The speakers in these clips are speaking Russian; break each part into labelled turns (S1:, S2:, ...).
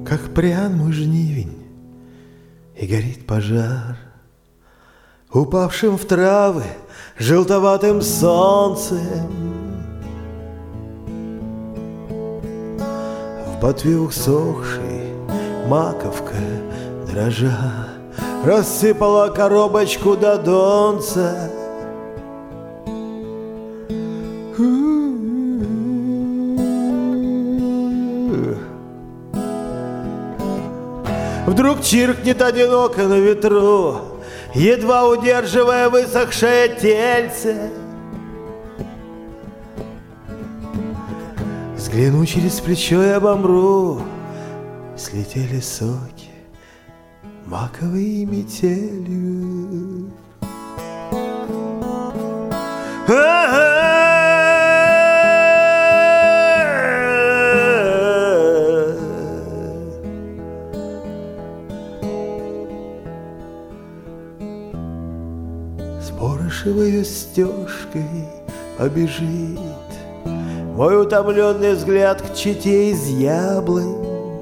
S1: Как прян мой жнивень, и горит пожар, упавшим в травы желтоватым солнцем. В ботве усохшей маковка дрожа рассыпала коробочку до донца. Вдруг чиркнет одиноко на ветру, едва удерживая высохшее тельце. Взгляну через плечо и обомру, слетели соки маковой метелью. Спорошевой стежкой побежит мой утомленный взгляд к чете из яблонь,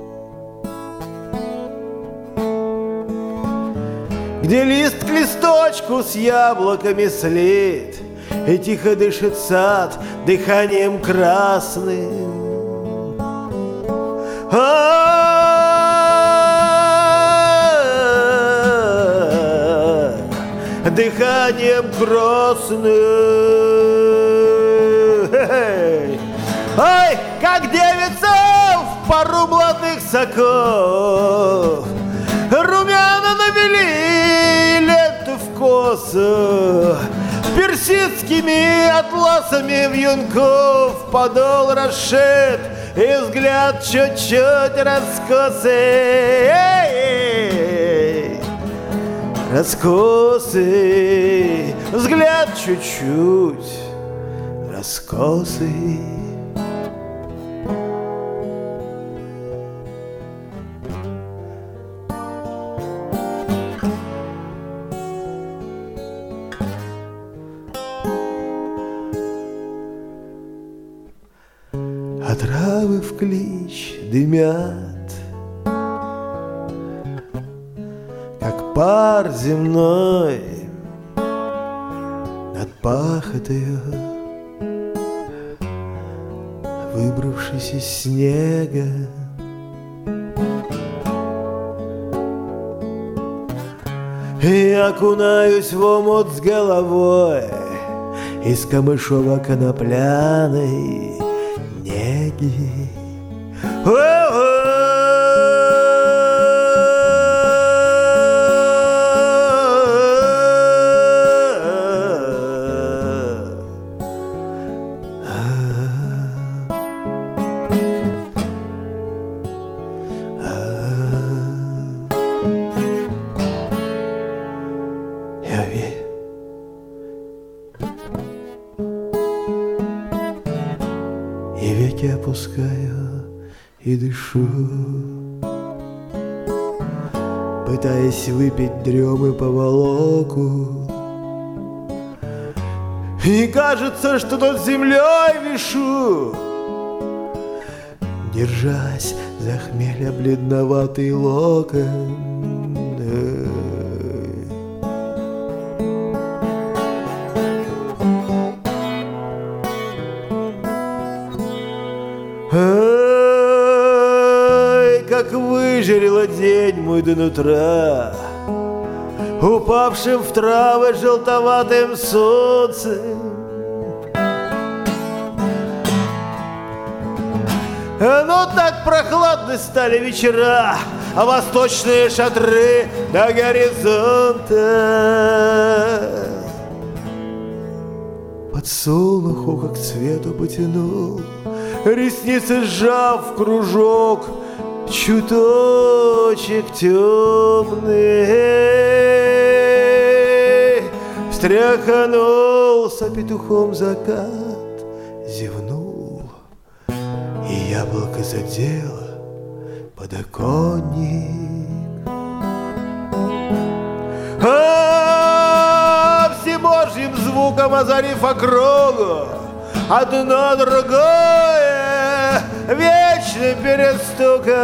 S1: где лист к листочку с яблоками слит, и тихо дышит сад дыханием красным. Дыханием красным. Ой, как девица в пару молодых соков, румяна навели ленту в косу, персидскими атласами вьюнков подол расшит, и взгляд чуть-чуть раскосый. Раскосый, взгляд чуть-чуть раскосый. А травы в клич дымят, как пар земной над пахотою, выбравшись из снега. И окунаюсь в омут с головой из камышово-конопляной неги. И веки опускаю и дышу, пытаясь выпить дремы поволоку. И кажется, что над землей вишу, держась за хмеля бледноватый локон. Ай, как выжарила день мой до нутра, упавшим в травы желтоватым солнцем. Но так прохладны стали вечера, а восточные шатры до горизонта. Подсолнуху как к цвету потянул, ресницы сжав в кружок, чуточек темный. Встряханулся петухом закат, зевнул, и яблоко задело подоконник. Всебожьим звуком озарив округу, одно другое, вечно мощным перестуком.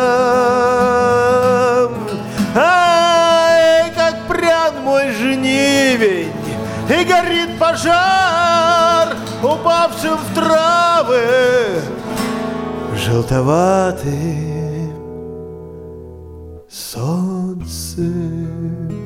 S1: Ай, как прян мой жнивень, и горит пожар, упавшим в травы желтоватым солнцем.